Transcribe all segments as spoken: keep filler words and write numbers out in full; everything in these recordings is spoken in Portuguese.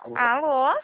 Alô? Alô?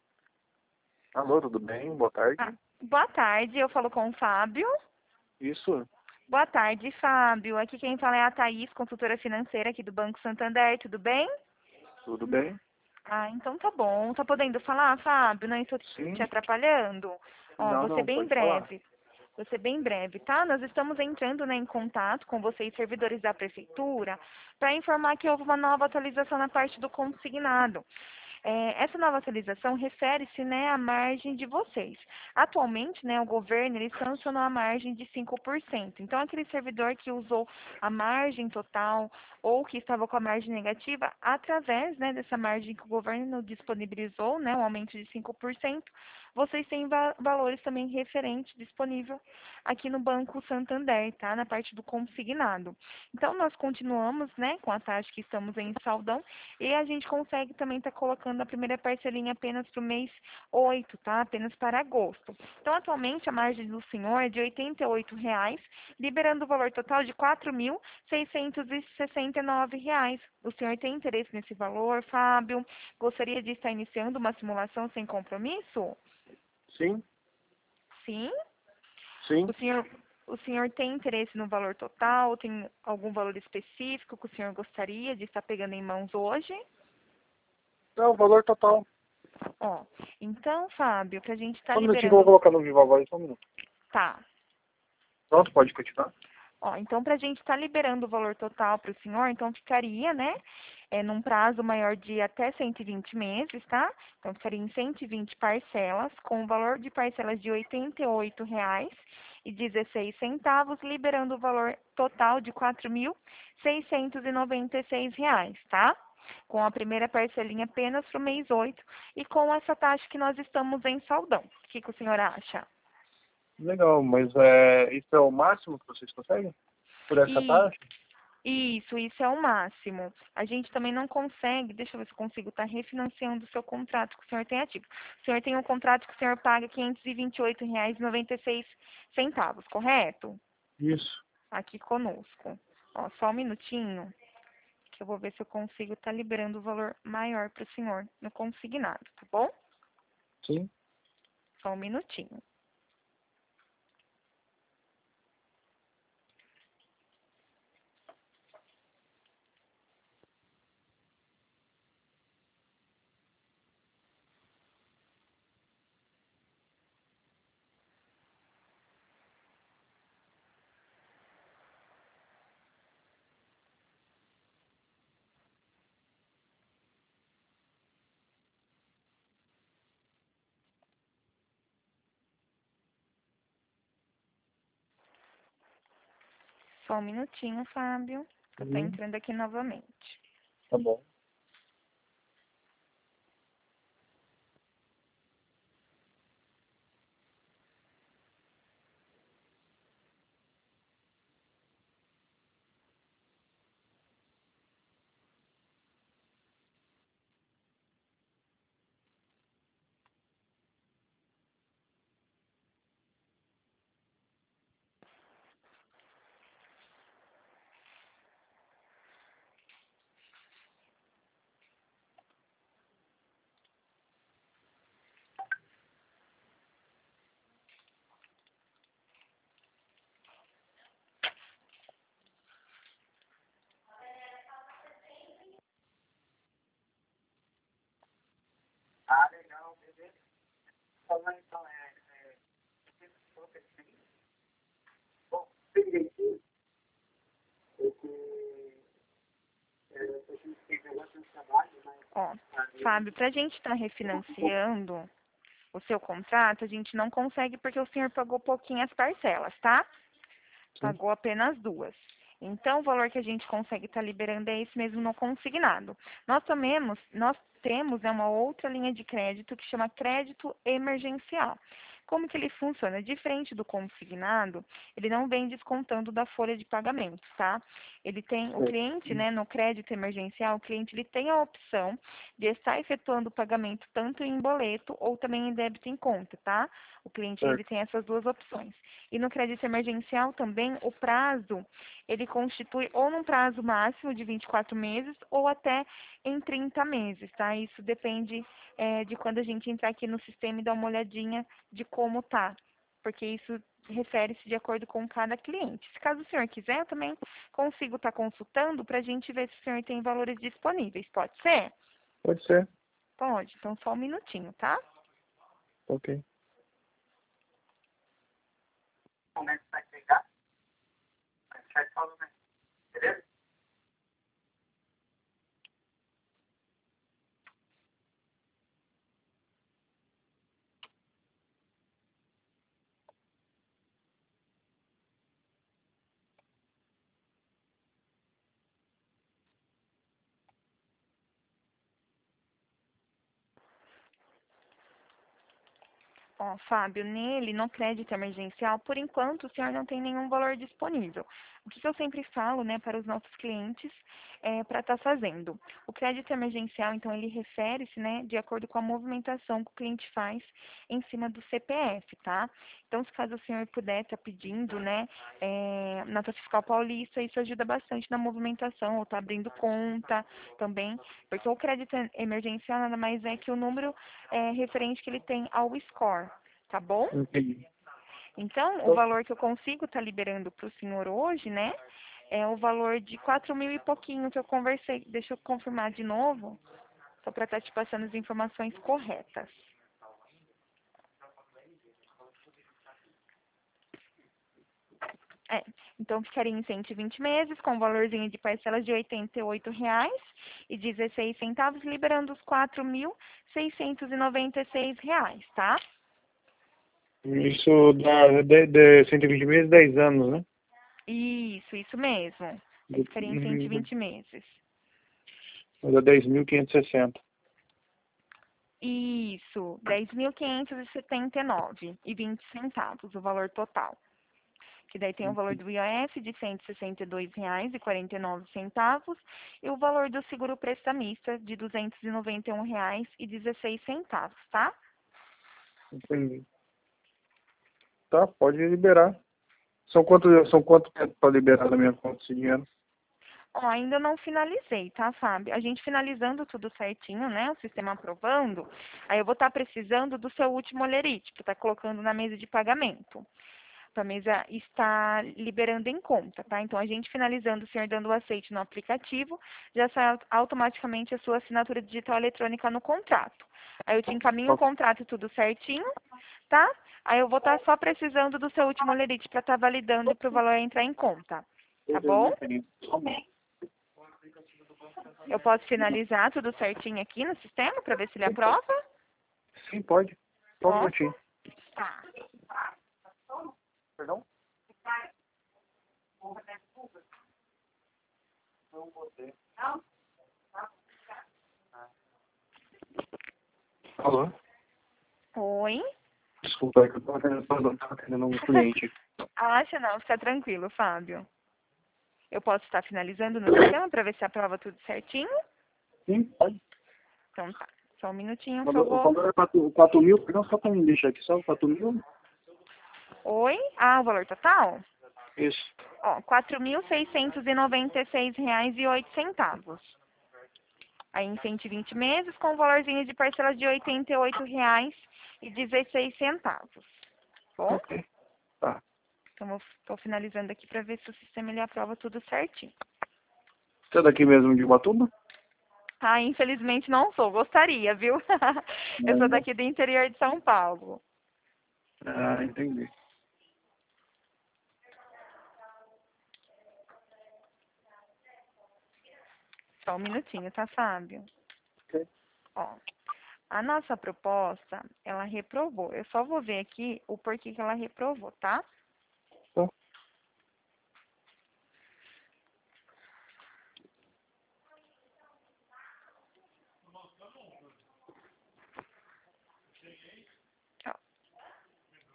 Alô, tudo bem? Boa Ah, tarde. boa tarde, eu falo com o Fábio. Isso? Boa tarde, Fábio. Aqui quem fala é a Thaís, consultora financeira aqui do Banco Santander, tudo bem? Tudo bem? Ah, então tá bom. Tá podendo falar, Fábio? Não estou te Sim? atrapalhando? Ó, Não, vou ser não, bem pode falar. breve. Vou ser bem breve, tá? Nós estamos entrando, né, em contato com vocês, servidores da prefeitura, para informar que houve uma nova atualização na parte do consignado. É, essa nova atualização refere-se, né, à margem de vocês. Atualmente, né, o governo ele sancionou a margem de cinco por cento. Então, aquele servidor que usou a margem total ou que estava com a margem negativa, através, né, dessa margem que o governo disponibilizou, né, um aumento de cinco por cento, vocês têm va valores também referentes disponível aqui no Banco Santander, tá? Na parte do consignado. Então, nós continuamos, né, com a taxa que estamos em saldão e a gente consegue também estar colocando a primeira parcelinha apenas para o mês oito, tá? Apenas para agosto. Então, atualmente, a margem do senhor é de oitenta e oito reais, liberando o valor total de quatro mil seiscentos e sessenta e nove reais. O senhor tem interesse nesse valor, Fábio? Gostaria de estar iniciando uma simulação sem compromisso? Sim? Sim? O Sim? senhor, o senhor tem interesse no valor total? Tem algum valor específico que o senhor gostaria de estar pegando em mãos hoje? É o valor total. Ó, então, Fábio, que a gente está Só um minutinho que eu vou liberando. colocar no Viva Voz, só um minuto. Tá. Pronto, pode continuar? Ó, então, para a gente estar liberando o valor total para o senhor, então ficaria, né, é, num prazo maior de até cento e vinte meses, tá? Então, ficaria em cento e vinte parcelas, com o valor de parcelas de oitenta e oito reais e dezesseis centavos, liberando o valor total de quatro mil seiscentos e noventa e seis reais, tá? Com a primeira parcelinha apenas para o mês oito e com essa taxa que nós estamos em saldão. O que, que o senhor acha? Legal, mas é, isso é o máximo que vocês conseguem? Por essa E taxa? Isso, isso é o máximo. A gente também não consegue, deixa eu ver se eu consigo estar refinanciando o seu contrato que o senhor tem ativo. O senhor tem um contrato que o senhor paga quinhentos e vinte e oito reais e noventa e seis centavos, correto? Isso. Aqui conosco. Ó, só um minutinho, que eu vou ver se eu consigo estar liberando o valor maior para o senhor no consignado, tá bom? Sim? Só um minutinho. Só um minutinho, Fábio, que eu estou Uhum. entrando aqui novamente. Tá bom. Ah, legal, beleza. Falar então, é, é, bom, direitinho, porque é, a gente tem bastante trabalho, mas Ó, a gente Fábio, para a gente estar refinanciando o seu contrato, a gente não consegue porque o senhor pagou pouquinhas parcelas, tá? sim. Pagou apenas duas. Então, o valor que a gente consegue estar liberando é esse mesmo no consignado. Nós temos, nós temos né, uma outra linha de crédito que chama crédito emergencial. Como que ele funciona? Diferente do consignado, ele não vem descontando da folha de pagamento, tá? Ele tem, o cliente, né, no crédito emergencial, o cliente ele tem a opção de estar efetuando o pagamento tanto em boleto ou também em débito em conta, tá? O cliente ele Certo. tem essas duas opções. E no crédito emergencial também o prazo ele constitui ou num prazo máximo de vinte e quatro meses ou até em trinta meses, tá? Isso depende é, de quando a gente entrar aqui no sistema e dar uma olhadinha de como tá, porque isso refere-se de acordo com cada cliente. Se caso o senhor quiser, eu também consigo estar consultando para a gente ver se o senhor tem valores disponíveis. Pode ser? Pode ser. Pode. Então, só um minutinho, tá? Ok. Como é que vai pegar? Vai ficar de pausa, né? Beleza? Ó, Fábio, nele, no crédito emergencial, por enquanto, o senhor não tem nenhum valor disponível. O que que eu sempre falo, né, para os nossos clientes é, para estar fazendo? O crédito emergencial, então, ele refere-se, né, de acordo com a movimentação que o cliente faz em cima do C P F, tá? Então, se caso o senhor puder estar pedindo, né, é, nota fiscal paulista, isso ajuda bastante na movimentação, ou tá abrindo conta também, porque o crédito emergencial nada mais é que o número é, referente que ele tem ao score, tá bom? Entendi. Então, o valor que eu consigo estar liberando para o senhor hoje, né, é o valor de quatro mil e pouquinho que eu conversei. Deixa eu confirmar de novo, só para estar te passando as informações corretas. É, então ficaria em cento e vinte meses, com um valorzinho de parcelas de oitenta e oito reais e dezesseis centavos, liberando os quatro mil seiscentos e noventa e seis reais, tá? Isso dá de, de cento e vinte meses, dez anos, né? Isso, isso mesmo. Aí ficaria em cento e vinte meses. Dá dez mil quinhentos e sessenta. Isso, dez mil quinhentos e setenta e nove e vinte centavos, o valor total. Que daí tem o valor do I O F de cento e sessenta e dois reais e quarenta e nove centavos e o valor do seguro prestamista de duzentos e noventa e um reais e dezesseis centavos, tá? Entendi. Tá, pode liberar. São quanto, são quanto tempo para liberar da minha conta esse dinheiro? Ó, ainda não finalizei, tá, Fábio? A gente finalizando tudo certinho, né? O sistema aprovando, aí eu vou estar precisando do seu último olerite, que tá colocando na mesa de pagamento. A mesa está liberando em conta, tá? Então, a gente finalizando, o senhor dando o aceite no aplicativo, já sai automaticamente a sua assinatura digital eletrônica no contrato. Aí eu te encaminho o contrato tudo certinho, tá? Aí eu vou estar só precisando do seu último olerite para estar validando e para o valor entrar em conta, tá bom? Eu posso finalizar tudo certinho aqui no sistema para ver se ele aprova? Sim, pode. Só um Posso? minutinho. Tá. Perdão? Alô? Oi? Desculpa, é que eu estava atendendo, tava atendendo um cliente. Acha não, fica tranquilo, Fábio. Eu posso estar finalizando no sistema para ver se aprova tudo certinho? Sim, pode. Então tá. Só um minutinho O que eu valor o vou. valor é quatro, quatro mil, perdão, só para me deixar aqui, só quatro mil? Oi? Ah, o valor total? Isso. Ó, quatro mil seiscentos e noventa e seis reais e oito centavos. Aí em cento e vinte meses, com um valorzinho de parcela de oitenta e oito reais e dezesseis centavos. Bom? Ok. Tá. Então eu estou finalizando aqui para ver se o sistema ele aprova tudo certinho. Você é daqui mesmo de Ubatuba? Ah, infelizmente não sou. Gostaria, viu? Eu sou daqui do interior de São Paulo. Ah, entendi. Só um minutinho, tá, Fábio? Ok. Ó, a nossa proposta, ela reprovou. Eu só vou ver aqui o porquê que ela reprovou, tá? Tá. Ó,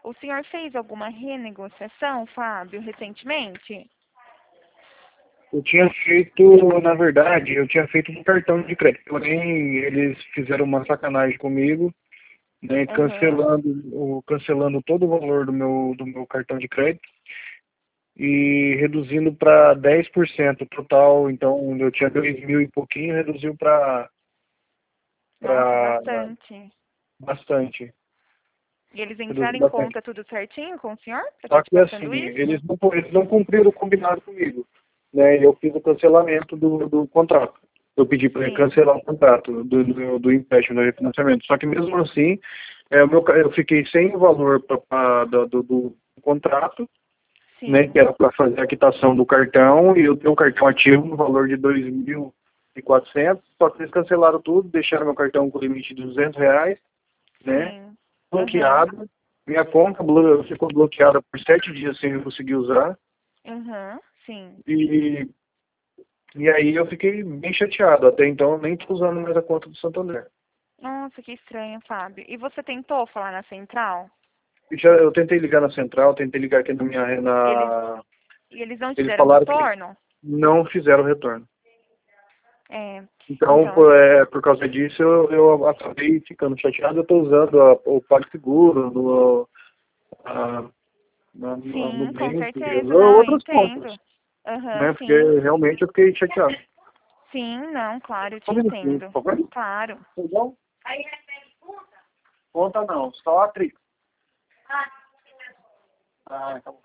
O senhor fez alguma renegociação, Fábio, recentemente? Eu tinha feito, na verdade, eu tinha feito um cartão de crédito, porém eles fizeram uma sacanagem comigo, né, Aham. cancelando, o, cancelando todo o valor do meu, do meu cartão de crédito e reduzindo para dez por cento total. Então eu tinha dois mil e pouquinho, reduziu para Nossa, para bastante. bastante, E eles reduziu entraram em bastante. conta tudo certinho com o senhor para estar Só te que assim, passando isso? eles não, eles não cumpriram o combinado comigo, né? Eu fiz o cancelamento do, do contrato. Eu pedi para Sim, cancelar o contrato do, do, do empréstimo, do refinanciamento. Só que mesmo assim, é, o meu, ca- eu fiquei sem o valor pra, pra- do, do, do contrato, né? Que sim. era para fazer a quitação do cartão, e eu tenho um cartão ativo no valor de dois mil e quatrocentos. Só que eles cancelaram tudo, deixaram meu cartão com limite de duzentos reais, né? Sim. Aham. Bloqueado. Minha conta blo- ficou bloqueada por sete dias sem eu conseguir usar. Aham. Sim. E, e aí eu fiquei bem chateado. Até então eu nem estou usando mais a conta do Santander. Nossa, que estranho, Fábio. E você tentou falar na central? E já, eu tentei ligar na central, tentei ligar aqui na minha. Eles, Na, e eles não te eles deram falaram que retorno? não fizeram retorno. É. Então, Então, por, é, por causa disso, eu, eu acabei ficando chateado. Eu estou usando a, o PagSeguro, no, a, na, na, no sim, com Nubank, certeza. ou Não, eu outras contas, entendo. Aham, né? Porque sim. realmente eu fiquei chateado. Sim, não, claro, eu Só te um minutinho, entendo. por favor. Claro. Tudo bom? Conta não, só a Trix. Ah, tá bom.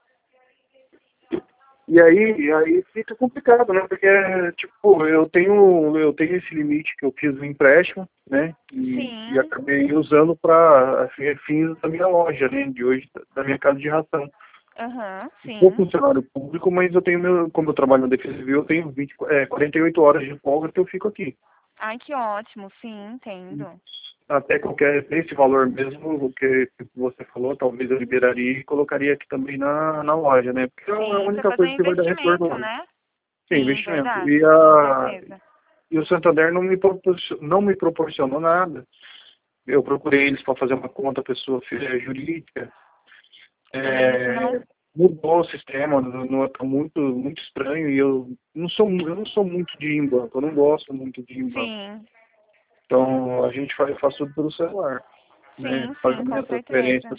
E aí, e aí fica complicado, né? Porque, tipo, eu tenho, eu tenho esse limite que eu fiz no empréstimo, né? E, e Sim. acabei usando para fins da minha loja, né? De hoje, da minha casa de ração. Aham, Eu sou sim. funcionário público, mas eu tenho meu, como eu trabalho na Defesa Civil, eu tenho vinte, é, quarenta e oito horas de folga que eu fico aqui. Ai, que ótimo, sim, entendo. Até qualquer, esse valor mesmo, o que você falou, talvez eu liberaria e colocaria aqui também na, na loja, né? Porque é a Sim, para única fazer coisa que vai dar retorno investimento, hoje. né? Sim, Sim, investimento. E, verdade, com a, certeza. e o Santander não me, proporcionou, não me proporcionou nada. Eu procurei eles para fazer uma conta pessoa fí- jurídica. Eles não. É, mudou o sistema, não, não é muito, muito estranho. E eu não sou, mu- eu não sou muito de ir em banco, eu não gosto muito de ir em banco. Sim, Então a gente faz, faz tudo pelo celular, né? sim, sim, com Pagamento, certeza. transferências.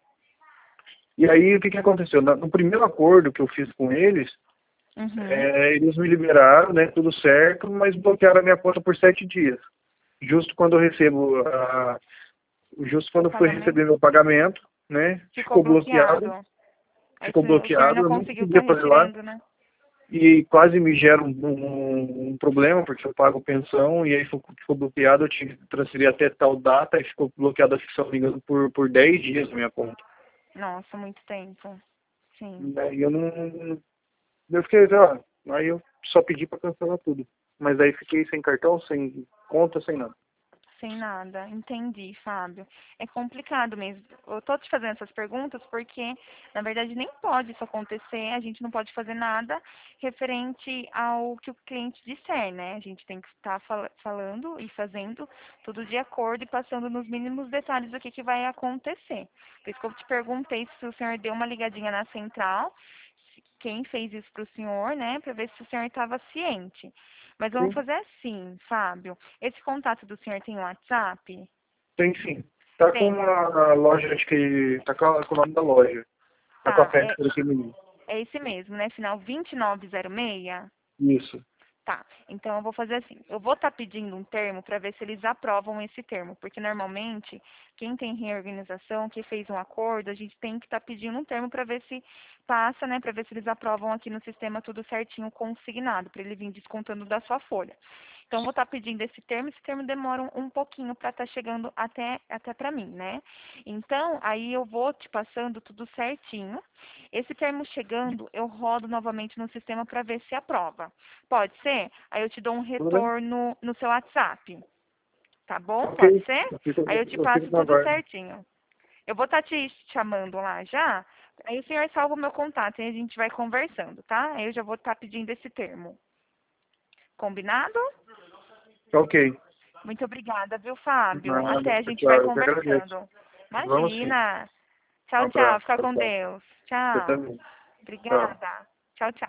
E aí o que, que aconteceu? Na- No primeiro acordo que eu fiz com eles, Uhum. é, eles me liberaram, né? Tudo certo, mas bloquearam a minha conta por sete dias. Justo quando eu recebo, a, justo O quando eu fui pagamento receber meu pagamento, né? ficou Ficou bloqueado, bloqueado. Aí ficou o senhor bloqueado, não eu não conseguiu estar conseguia fazer lá. retirando, né? E quase me gera um, um, um problema, porque eu pago pensão, e aí ficou, ficou bloqueado, eu tinha que transferir até tal data, e ficou bloqueado, acho que, se eu não me engano, por, por dez dias na minha conta. Nossa, muito tempo. Sim. E aí eu não. Eu fiquei, ó, aí eu só pedi para cancelar tudo. Mas aí fiquei sem cartão, sem conta, sem nada. Sem nada, entendi, Fábio. É complicado mesmo. Eu tô te fazendo essas perguntas porque, na verdade, nem pode isso acontecer, a gente não pode fazer nada referente ao que o cliente disser, né? A gente tem que estar fal- falando e fazendo tudo de acordo e passando nos mínimos detalhes do que, que vai acontecer. Por isso que eu te perguntei se o senhor deu uma ligadinha na central, se- quem fez isso para o senhor, né? Para ver se o senhor estava ciente. Mas vamos Sim, fazer assim, Fábio. Esse contato do senhor tem WhatsApp? tem sim. Tá com Tem. a loja, acho que. Tá com, a- com o nome da loja. Tá com a Tá, Fênix é, por aqui menino. é esse mesmo, né? Final vinte e nove zero seis? Isso. Tá, então eu vou fazer assim. Eu vou estar pedindo um termo para ver se eles aprovam esse termo, porque normalmente quem tem reorganização, que fez um acordo, a gente tem que estar pedindo um termo para ver se passa, né? Para ver se eles aprovam aqui no sistema tudo certinho consignado, para ele vir descontando da sua folha. Então, vou estar pedindo esse termo, esse termo demora um, um pouquinho para estar chegando até, até para mim, né? Então, aí eu vou te passando tudo certinho. Esse termo chegando, eu rodo novamente no sistema para ver se aprova. Pode ser? Aí eu te dou um Tudo bem? retorno no seu WhatsApp. Tá bom? Pode Ok. ser? Eu fico, Aí eu te eu fico passo na tudo guarda. certinho. Eu vou estar te chamando lá já. Aí o senhor salva o meu contato e a gente vai conversando, tá? Aí eu já vou estar pedindo esse termo. Combinado? Ok. Muito obrigada, viu, Fábio? Nada. Até a gente vai Tchau. Eu que agradeço. conversando. Vamos sim. Imagina. Tchau, Um tchau. abraço. Fica Tchau, com tchau. Deus. Você Tchau. também. Tchau. Obrigada. Tchau, tchau.